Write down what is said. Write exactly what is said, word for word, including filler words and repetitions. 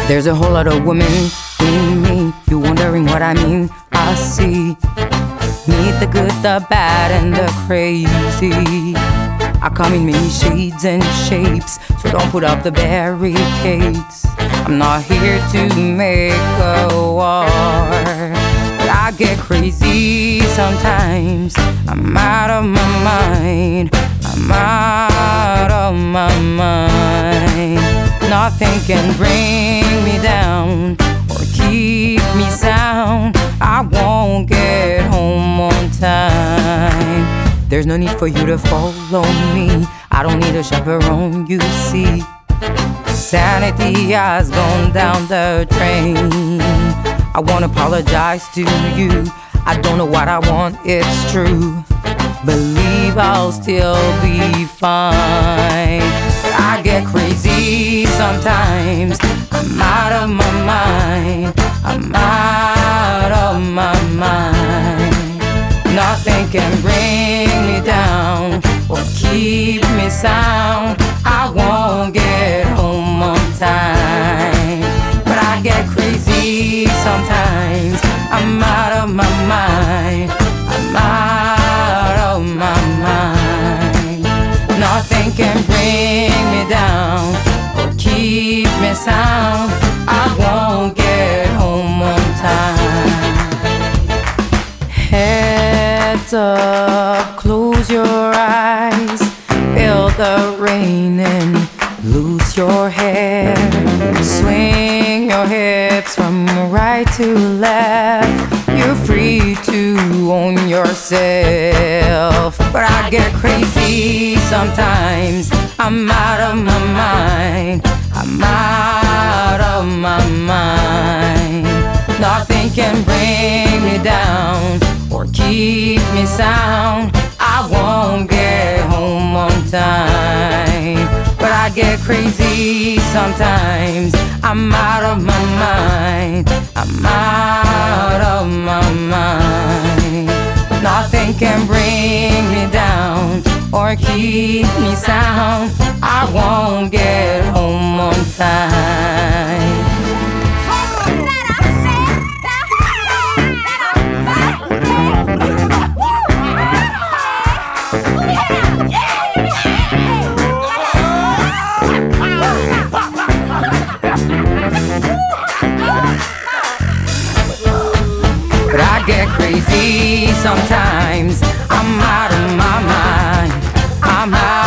There's a whole lot of women in me. You wondering what I mean? I see. Meet the good, the bad, and the crazy. I come in many shades and shapes, so don't put up the barricades. I'm not here to make a war, but I get crazy sometimes. I'm out of my mind. I'm out of my mind. Nothing can bring me down or keep me sound. I won't get home on time. There's no need for you to follow me. I don't need a chaperone, you see. Sanity has gone down the drain. I won't apologize to you. I don't know what I want, it's true. Believe I'll still be fine. I get crazy sometimes. I'm out of my mind. I'm out of my mind. Nothing can bring me down or keep me sound. I won't get home on time, but I get crazy sometimes. I'm out of my mind. I'm out of my mind. Nothing can bring me down or keep me sound. I won't get home on time. Heads up, close your eyes, feel the rain and lose your hair. Swing your hips from right to left. You're free to own yourself, but I get crazy sometimes. I'm out of my mind. I'm out of my mind. Nothing can bring me down or keep me sound. I won't get home on time, but I get crazy sometimes. I'm out of my mind. I'm out of my mind. Nothing can bring me down or keep me sound. I won't get home on time. But I get crazy sometimes. I'm out of my mind. I'm out